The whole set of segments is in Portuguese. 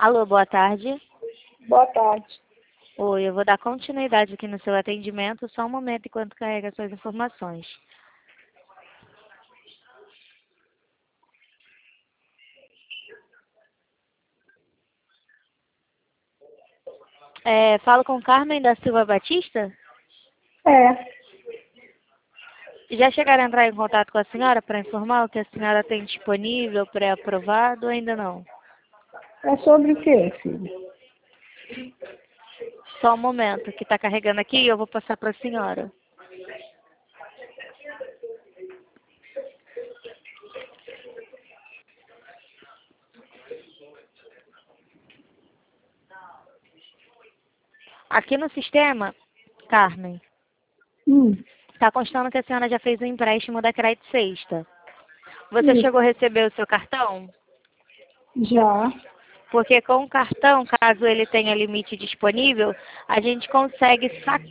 Alô, boa tarde. Boa tarde. Oi, eu vou dar continuidade aqui no seu atendimento, só um momento enquanto carrega suas informações. Falo com Carmen da Silva Batista? É. Já chegaram a entrar em contato com a senhora para informar o que a senhora tem disponível, pré-aprovado ou ainda não? É sobre o quê, filho? Só um momento, que está carregando aqui e eu vou passar para a senhora. Aqui no sistema, Carmen, está constando que a senhora já fez o empréstimo da Crédito Sexta. Você Isso. chegou a receber o seu cartão? Já. Porque com o cartão, caso ele tenha limite disponível, a gente consegue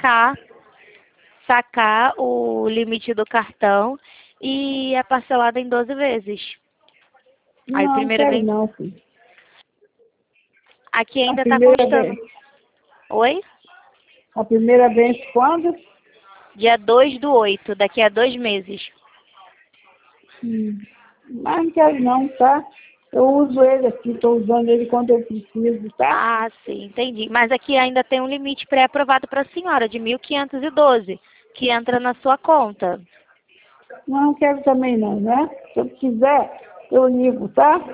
sacar o limite do cartão e é parcelado em 12 vezes. Aí o Não, primeiro quero vem. não, filho. Aqui A ainda está primeira constando. vez. Oi? A primeira vez quando? Dia 2/8, daqui a 2 meses. Mas não quero não, tá? Eu uso ele aqui, estou usando ele quando eu preciso, tá? Ah, sim, entendi. Mas aqui ainda tem um limite pré-aprovado para a senhora, de 1.512, que entra na sua conta. Não quero também não, né? Se eu quiser, eu ligo, tá?